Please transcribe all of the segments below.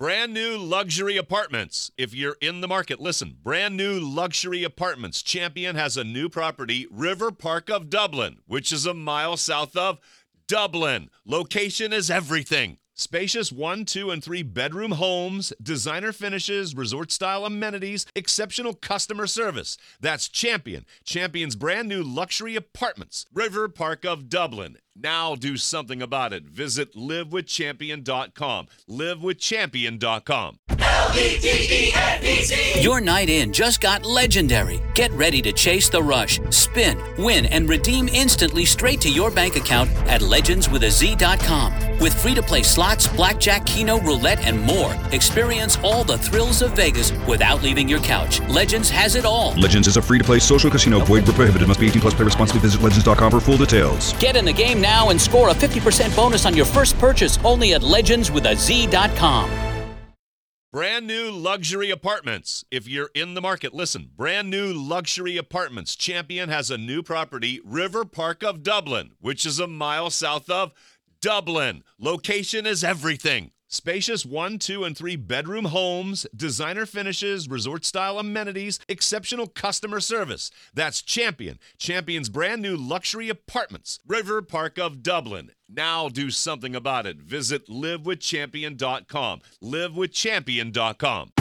Brand new luxury apartments. If you're in the market, listen. Brand new luxury apartments. Champion has a new property, River Park of Dublin, which is a mile south of Dublin. Location is everything. Spacious 1, 2, and 3 bedroom homes, designer finishes, resort-style amenities, exceptional customer service. That's Champion. Champion's brand new luxury apartments. River Park of Dublin. Now do something about it. Visit livewithchampion.com. Livewithchampion.com. LEGENDZ. Your night in just got legendary. Get ready to chase the rush, spin, win, and redeem instantly straight to your bank account at legendswithaz.com. With free-to-play slots, blackjack, keno, roulette, and more. Experience all the thrills of Vegas without leaving your couch. Legends has it all. Legends is a free-to-play social casino. Void where prohibited. Must be 18 plus. Play responsibly. Visit legends.com for full details. Get in the game now and score a 50% bonus on your first purchase only at legendswithaz.com. Brand new luxury apartments. If you're in the market, listen. Brand new luxury apartments. Champion has a new property, River Park of Dublin, which is a mile south of Dublin. Location is everything. Spacious 1, 2, and 3 bedroom homes, designer finishes, resort-style amenities, exceptional customer service. That's Champion. Champion's brand new luxury apartments. River Park of Dublin. Now do something about it. Visit livewithchampion.com. Livewithchampion.com.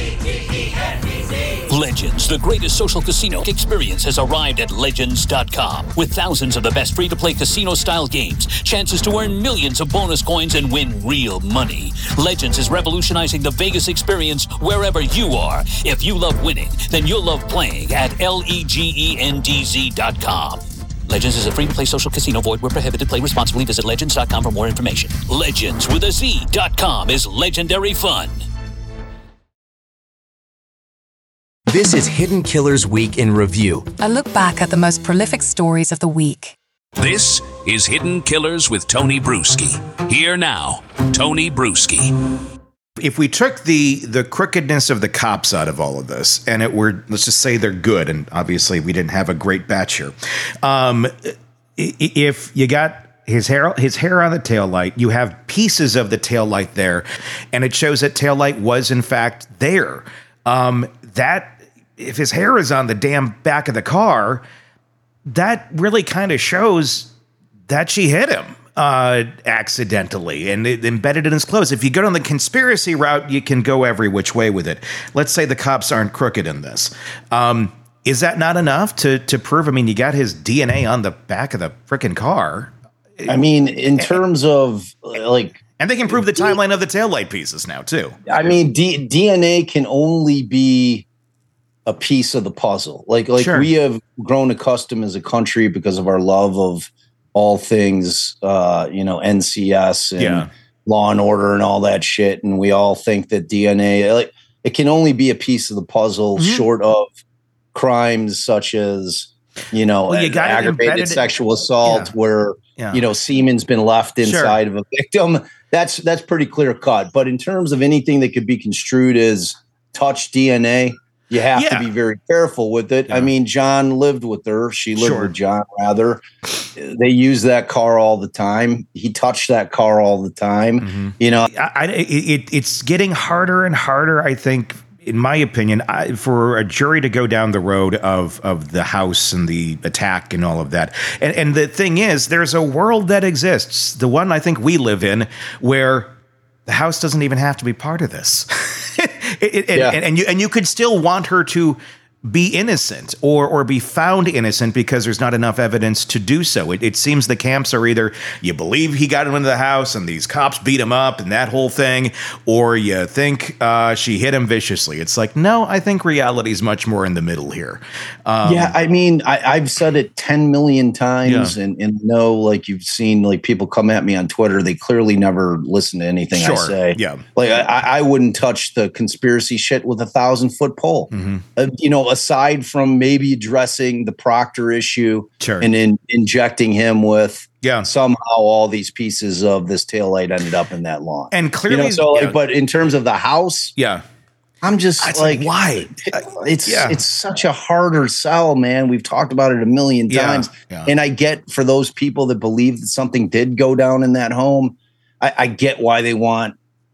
Legends, the greatest social casino experience, has arrived at Legends.com. With thousands of the best free-to-play casino-style games, chances to earn millions of bonus coins and win real money. Legends is revolutionizing the Vegas experience wherever you are. If you love winning, then you'll love playing at LEGENDZ.com. Legends is a free-to-play social casino. Void where prohibited. Play responsibly. Visit Legends.com for more information. Legends.com is legendary fun. This is Hidden Killers Week in Review. A look back at the most prolific stories of the week. This is Hidden Killers with Tony Bruschi. Here now, Tony Bruschi. If we took the crookedness of the cops out of all of this, and it were, let's just say they're good, and obviously we didn't have a great batch here. If you got his hair on the taillight, you have pieces of the taillight there, and it shows that taillight was in fact there. That if his hair is on the damn back of the car, that really kind of shows that she hit him accidentally and it embedded in his clothes. If you go down the conspiracy route, you can go every which way with it. Let's say the cops aren't crooked in this. Is that not enough to prove? I mean, you got his DNA on the back of the freaking car. I mean, in terms of like... And they can prove the timeline of the taillight pieces now, too. I mean, DNA can only be a piece of the puzzle. Like sure. We have grown accustomed as a country because of our love of all things, NCS and Law and Order and all that shit. And we all think that DNA, like, it can only be a piece of the puzzle short of crimes such as, aggravated sexual assault where, semen's been left inside of a victim. That's pretty clear cut. But in terms of anything that could be construed as touch DNA, you have to be very careful with it. Yeah. I mean, John lived with her. She lived with John, rather. They use that car all the time. He touched that car all the time. Mm-hmm. It's getting harder and harder, I think, in my opinion, for a jury to go down the road of the house and the attack and all of that. And the thing is, there's a world that exists, the one I think we live in, where the house doesn't even have to be part of this. And you could still want her to be innocent or be found innocent because there's not enough evidence to do so. It seems the camps are either you believe he got into the house and these cops beat him up and that whole thing, or you think she hit him viciously. It's like, no, I think reality is much more in the middle here. I mean, I've said it 10 million times and like you've seen like people come at me on Twitter. They clearly never listen to anything I say. Yeah. Like I wouldn't touch the conspiracy shit with a 1,000-foot pole. Mm-hmm. Aside from maybe addressing the Proctor issue and injecting him with somehow all these pieces of this taillight ended up in that lawn. And clearly, but in terms of the house, I'm just like, why? It's such a harder sell, man. We've talked about it a million times. Yeah. And I get for those people that believe that something did go down in that home, I get why they want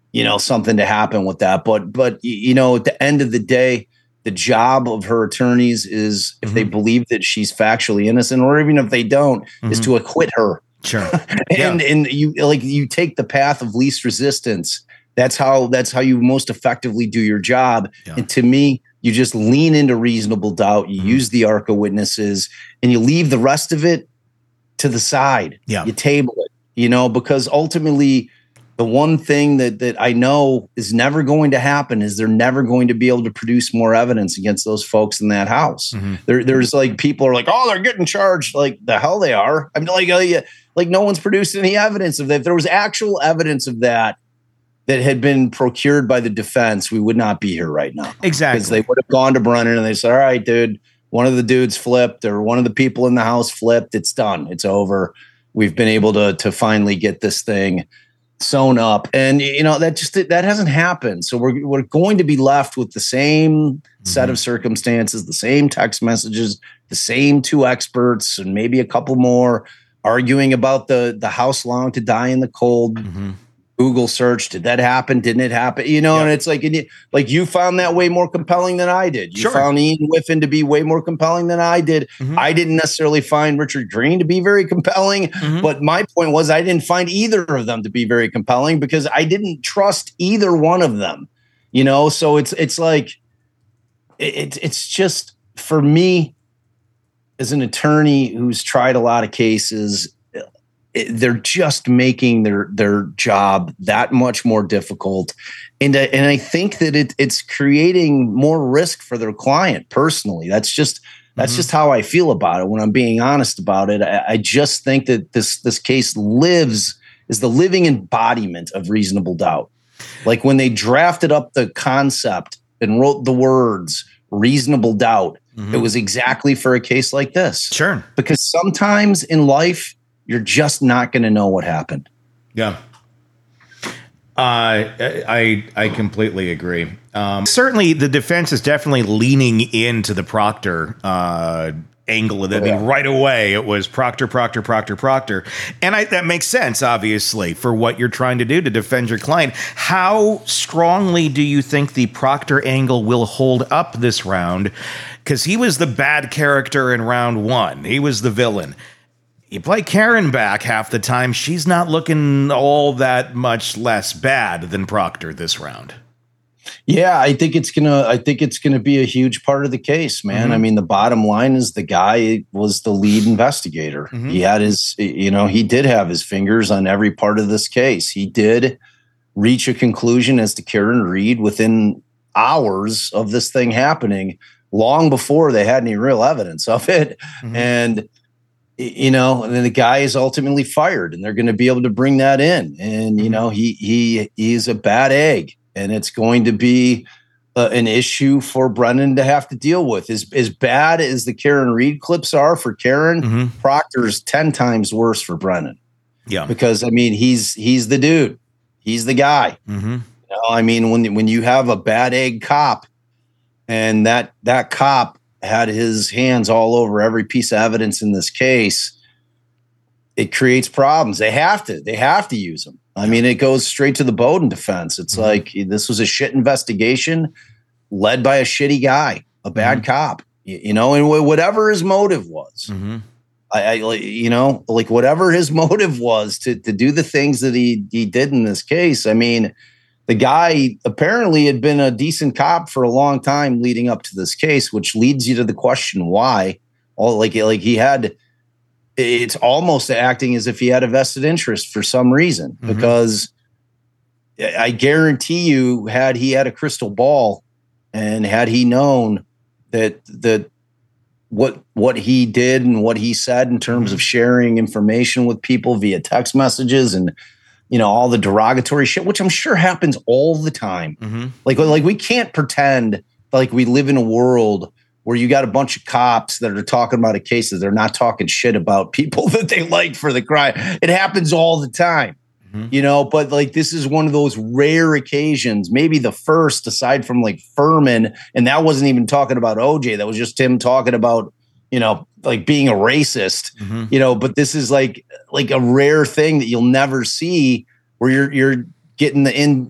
something to happen with that. But at the end of the day, the job of her attorneys is, if they believe that she's factually innocent, or even if they don't, is to acquit her. Sure. and you take the path of least resistance. That's how you most effectively do your job. Yeah. And to me, you just lean into reasonable doubt. You use the arc of witnesses, and you leave the rest of it to the side. Yeah. You table it, because ultimately, the one thing that I know is never going to happen is they're never going to be able to produce more evidence against those folks in that house. There's like, people are like, oh, they're getting charged. Like, the hell they are. I mean, like no one's produced any evidence of that. If there was actual evidence of that had been procured by the defense, we would not be here right now. Exactly. Because they would have gone to Brennan and they said, all right, dude, one of the dudes flipped, or one of the people in the house flipped. It's done. It's over. We've been able to finally get this thing sewn up. And, that hasn't happened. So we're going to be left with the same set of circumstances, the same text messages, the same two experts, and maybe a couple more arguing about the house long to die in the cold. Google search. Did that happen? Didn't it happen? And it's like, you found that way more compelling than I did. You found Ian Whiffen to be way more compelling than I did. I didn't necessarily find Richard Green to be very compelling, but my point was I didn't find either of them to be very compelling because I didn't trust either one of them. So it's like, it's just, for me, as an attorney who's tried a lot of cases, they're just making their job that much more difficult. And I think that it's creating more risk for their client personally. That's just how I feel about it when I'm being honest about it. I just think that this case is the living embodiment of reasonable doubt. Like when they drafted up the concept and wrote the words reasonable doubt, it was exactly for a case like this. Sure. Because sometimes in life, you're just not going to know what happened. Yeah. I completely agree. Certainly, the defense is definitely leaning into the Proctor angle of it. I mean, right away, it was Proctor. And that makes sense, obviously, for what you're trying to do to defend your client. How strongly do you think the Proctor angle will hold up this round? Because he was the bad character in round one. He was the villain. You play Karen back half the time, she's not looking all that much less bad than Proctor this round. Yeah, I think it's gonna be a huge part of the case, man. I mean, the bottom line is the guy was the lead investigator. He had he did have his fingers on every part of this case. He did reach a conclusion as to Karen Read within hours of this thing happening, long before they had any real evidence of it. And and then the guy is ultimately fired, and they're going to be able to bring that in. And, he is a bad egg, and it's going to be an issue for Brennan to have to deal with. As bad as the Karen Read clips are for Karen, Proctor's 10 times worse for Brennan. Yeah. Because, I mean, he's the dude. He's the guy. I mean, when you have a bad egg cop, and that cop had his hands all over every piece of evidence in this case, it creates problems. They have to use them. I mean, it goes straight to the Bowden defense. It's like, this was a shit investigation led by a shitty guy, a bad cop, and whatever his motive was, whatever his motive was to do the things that he did in this case. I mean, the guy apparently had been a decent cop for a long time leading up to this case, which leads you to the question why. It's almost acting as if he had a vested interest for some reason, because I guarantee you, had he had a crystal ball and had he known that what he did and what he said in terms of sharing information with people via text messages and all the derogatory shit, which I'm sure happens all the time. Like we can't pretend like we live in a world where you got a bunch of cops that are talking about a case that they're not talking shit about people that they like for the crime. It happens all the time, but like, this is one of those rare occasions, maybe the first aside from like Furman. And that wasn't even talking about OJ. That was just him talking about, like being a racist, but this is like a rare thing that you'll never see, where you're getting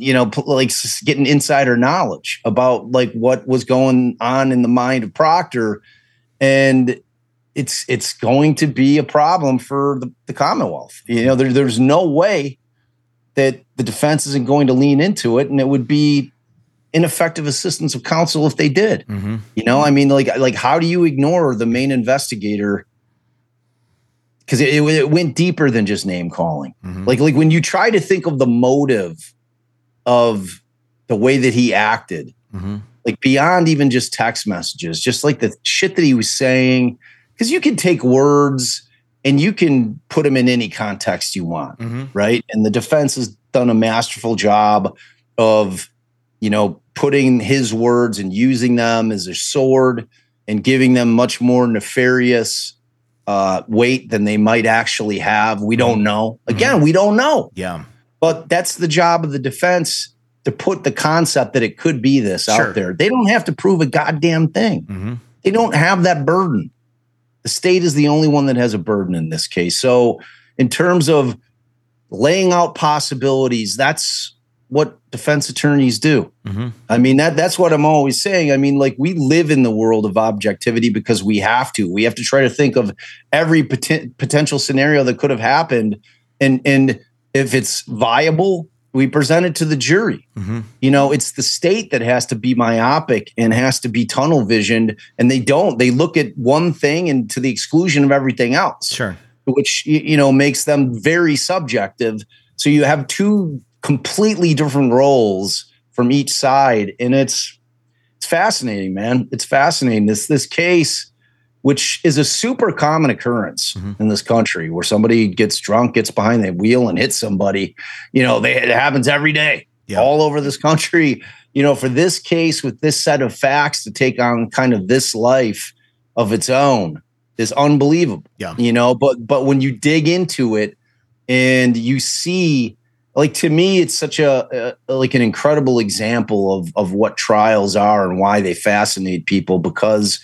getting insider knowledge about like what was going on in the mind of Proctor. And it's going to be a problem for the Commonwealth. There's no way that the defense isn't going to lean into it, and it would be ineffective assistance of counsel if they did. Like how do you ignore the main investigator? Because it went deeper than just name calling. Like when you try to think of the motive of the way that he acted, like beyond even just text messages, just like the shit that he was saying, because you can take words and you can put them in any context you want, right? And the defense has done a masterful job of, putting his words and using them as a sword and giving them much more nefarious weight than they might actually have. We don't know. Again, we don't know. Yeah. But that's the job of the defense, to put the concept that it could be this out there. They don't have to prove a goddamn thing. They don't have that burden. The state is the only one that has a burden in this case. So in terms of laying out possibilities, that's what defense attorneys do. I mean, that's what I'm always saying. I mean, like, we live in the world of objectivity because we have to. We have to try to think of every potential scenario that could have happened. And if it's viable, we present it to the jury. It's the state that has to be myopic and has to be tunnel visioned. And they don't. They look at one thing and to the exclusion of everything else. Sure. Which, makes them very subjective. So you have two completely different roles from each side. And it's fascinating, man. It's fascinating. This case, which is a super common occurrence in this country, where somebody gets drunk, gets behind the wheel and hits somebody. It happens every day all over this country. For this case with this set of facts to take on kind of this life of its own is unbelievable. But when you dig into it and you see, like, to me, it's such an incredible example of what trials are and why they fascinate people, because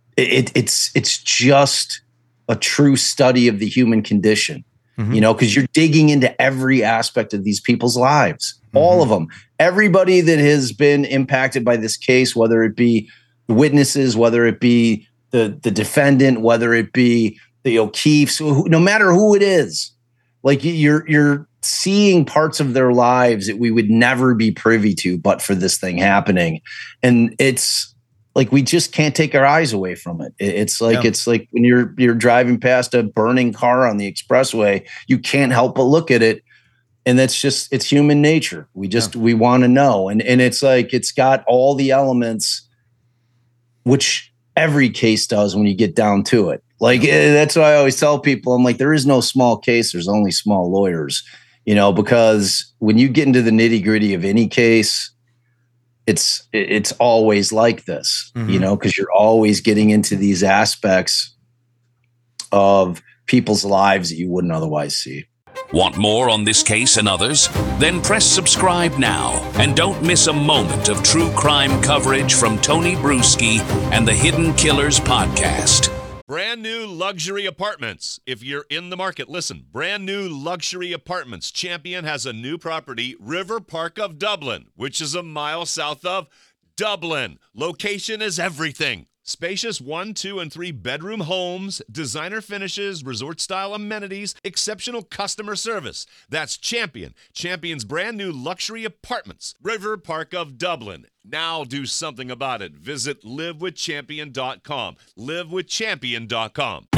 it's just a true study of the human condition, because you're digging into every aspect of these people's lives, all of them, everybody that has been impacted by this case, whether it be the witnesses, whether it be the defendant, whether it be the O'Keefes, no matter who it is, like, you're seeing parts of their lives that we would never be privy to but for this thing happening. And it's like, we just can't take our eyes away from it. It's like when you're driving past a burning car on the expressway, you can't help but look at it. And that's just, it's human nature. We want to know. And it's like, it's got all the elements, which every case does when you get down to it. Like, that's what I always tell people. I'm like, there is no small case. There's only small lawyers, because when you get into the nitty gritty of any case, it's always like this, because you're always getting into these aspects of people's lives that you wouldn't otherwise see. Want more on this case and others? Then press subscribe now and don't miss a moment of true crime coverage from Tony Bruschi and the Hidden Killers podcast. Brand new luxury apartments. If you're in the market, listen. Brand new luxury apartments. Champion has a new property, River Park of Dublin, which is a mile south of Dublin. Location is everything. Spacious 1, 2, and 3 bedroom homes, designer finishes, resort-style amenities, exceptional customer service. That's Champion. Champion's brand new luxury apartments, River Park of Dublin. Now do something about it. Visit livewithchampion.com. livewithchampion.com.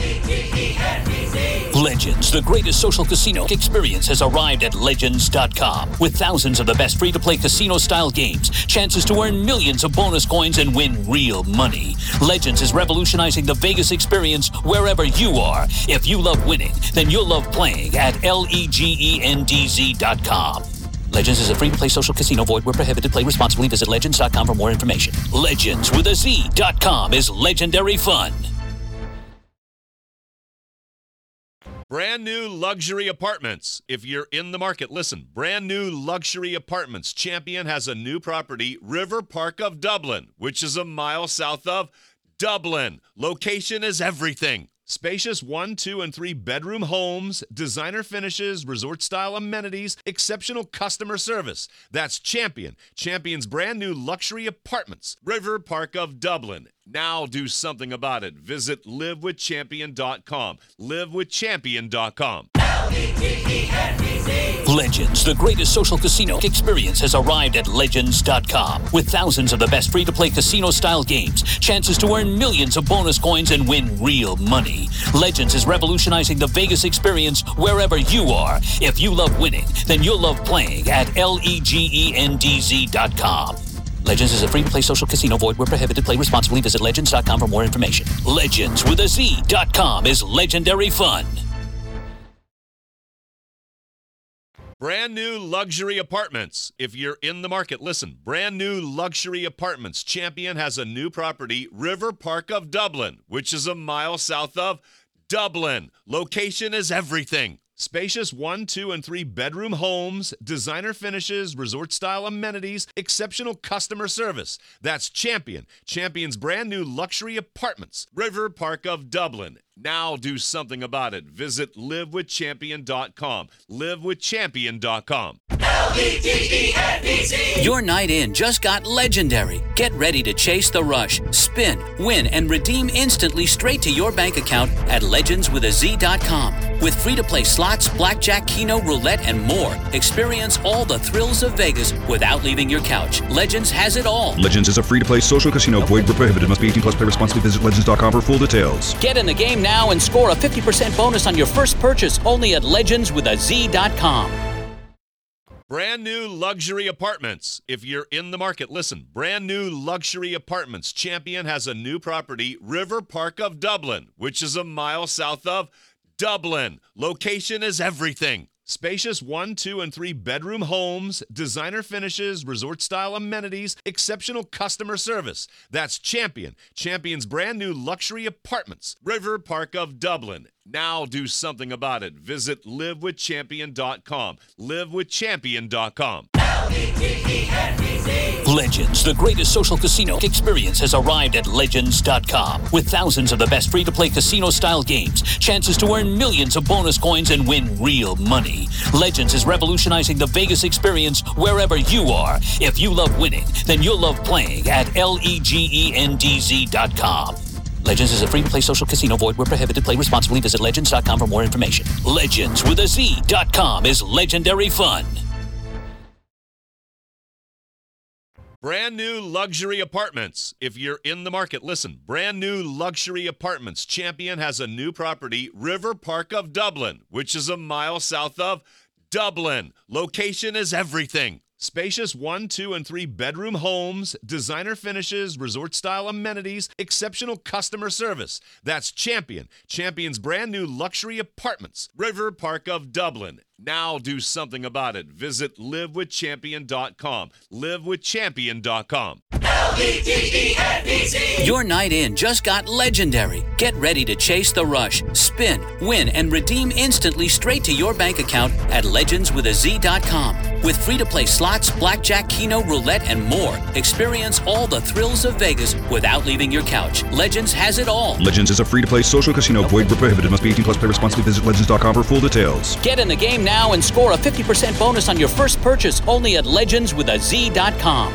Legends, the greatest social casino experience, has arrived at Legends.com. With thousands of the best free-to-play casino-style games, chances to earn millions of bonus coins and win real money. Legends is revolutionizing the Vegas experience wherever you are. If you love winning, then you'll love playing at LEGENDZ.com. Legends is a free-to-play social casino. Void where prohibited. Play responsibly. Visit Legends.com for more information. Legends with a Z.com is legendary fun. Brand new luxury apartments. If you're in the market, listen. Brand new luxury apartments. Champion has a new property, River Park of Dublin, which is a mile south of Dublin. Location is everything. Spacious 1, 2, and 3 bedroom homes, designer finishes, resort-style amenities, exceptional customer service. That's Champion. Champion's brand new luxury apartments. River Park of Dublin. Now do something about it. Visit livewithchampion.com. Livewithchampion.com. Legends, the greatest social casino experience, has arrived at Legends.com. With thousands of the best free-to-play casino-style games, chances to earn millions of bonus coins and win real money. Legends is revolutionizing the Vegas experience wherever you are. If you love winning, then you'll love playing at LEGENDZ.com. Legends is a free-to-play social casino. Void where prohibited. Play responsibly. Visit Legends.com for more information. Legends with a Z.com is legendary fun. Brand new luxury apartments. If you're in the market, listen. Brand new luxury apartments. Champion has a new property, River Park of Dublin, which is a mile south of Dublin. Location is everything. Spacious 1, 2, and 3 bedroom homes, designer finishes, resort-style amenities, exceptional customer service. That's Champion. Champion's brand new luxury apartments. River Park of Dublin. Now do something about it. Visit livewithchampion.com. Livewithchampion.com. LEGENDZ. Your night in just got legendary. Get ready to chase the rush, spin, win, and redeem instantly straight to your bank account at legendswithaz.com. With free-to-play slots, blackjack, keno, roulette, and more. Experience all the thrills of Vegas without leaving your couch. Legends has it all. Legends is a free-to-play social casino. Void where prohibited. Must be 18 plus. Play responsibly. Visit legends.com for full details. Get in the game now and score a 50% bonus on your first purchase only at legendswithaz.com. Brand new luxury apartments. If you're in the market, listen. Brand new luxury apartments. Champion has a new property, River Park of Dublin, which is a mile south of Dublin. Location is everything. Spacious 1, 2, and 3 bedroom homes, designer finishes, resort-style amenities, exceptional customer service. That's Champion. Champion's brand new luxury apartments. River Park of Dublin. Now do something about it. Visit livewithchampion.com. Livewithchampion.com. Legends, the greatest social casino experience, has arrived at Legends.com. With thousands of the best free-to-play casino-style games, chances to earn millions of bonus coins and win real money. Legends is revolutionizing the Vegas experience wherever you are. If you love winning, then you'll love playing at LEGENDZ.com. Legends is a free-to-play social casino. Void where prohibited. Play responsibly. Visit Legends.com for more information. Legends with a Z.com is legendary fun. Brand new luxury apartments. If you're in the market, listen. Brand new luxury apartments. Champion has a new property, River Park of Dublin, which is a mile south of Dublin. Location is everything. Spacious 1, 2, and 3 bedroom homes, designer finishes, resort-style amenities, exceptional customer service. That's Champion. Champion's brand new luxury apartments. River Park of Dublin. Now do something about it. Visit livewithchampion.com. Livewithchampion.com. LEGENDZ. Your night in just got legendary. Get ready to chase the rush, spin, win, and redeem instantly straight to your bank account at legendswithaz.com. With free-to-play slots, blackjack, keno, roulette, and more. Experience all the thrills of Vegas without leaving your couch. Legends has it all. Legends is a free-to-play social casino. Void where prohibited. Must be 18 plus. Play responsibly. Visit legends.com for full details. Get in the game now and score a 50% bonus on your first purchase only at legendswithaz.com.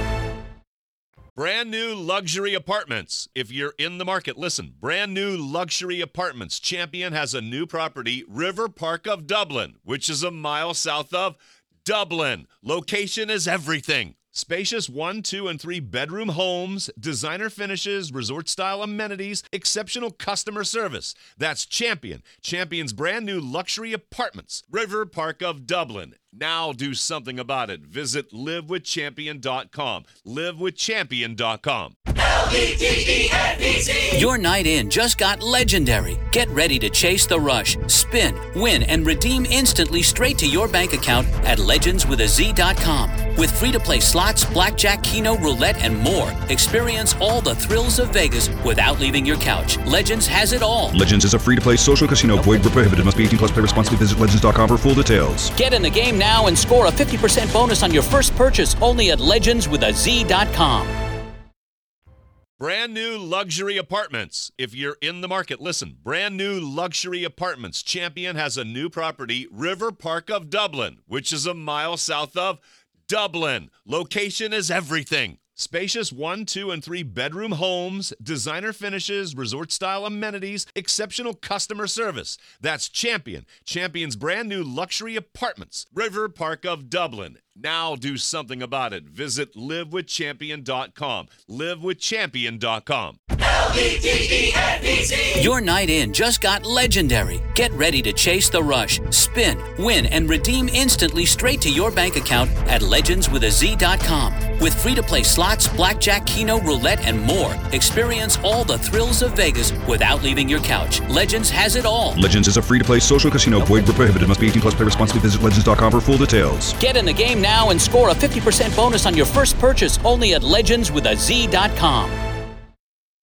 Brand new luxury apartments. If you're in the market, listen. Brand new luxury apartments. Champion has a new property, River Park of Dublin, which is a mile south of Dublin. Location is everything. Spacious 1, 2, and 3 bedroom homes, designer finishes, resort-style amenities, exceptional customer service. That's Champion. Champion's brand new luxury apartments. River Park of Dublin. Now do something about it. Visit livewithchampion.com. Livewithchampion.com. LEGENDZ. Your night in just got legendary. Get ready to chase the rush, spin, win, and redeem instantly straight to your bank account at legendswithaz.com. With free-to-play slots, blackjack, keno, roulette, and more. Experience all the thrills of Vegas without leaving your couch. Legends has it all. Legends is a free-to-play social casino. Void where prohibited. Must be 18 plus. Play responsibly. Visit legends.com for full details. Get in the game now and score a 50% bonus on your first purchase only at legendswithaz.com. Brand new luxury apartments. If you're in the market, listen. Brand new luxury apartments. Champion has a new property, River Park of Dublin, which is a mile south of Dublin. Location is everything. Spacious 1, 2, and 3 bedroom homes, designer finishes, resort-style amenities, exceptional customer service. That's Champion. Champion's brand new luxury apartments, River Park of Dublin. Now do something about it. Visit livewithchampion.com. Livewithchampion.com. LVDENEZ. Your night in just got legendary. Get ready to chase the rush, spin, win, and redeem instantly straight to your bank account at legendswithaz.com. With free-to-play slots, blackjack, keno, roulette, and more. Experience all the thrills of Vegas without leaving your couch. Legends has it all. Legends is a free-to-play social casino. Void where prohibited. Must be 18 plus. Play responsibly. Visit legends.com for full details. Get in the game now and score a 50% bonus on your first purchase only at legendswithaz.com.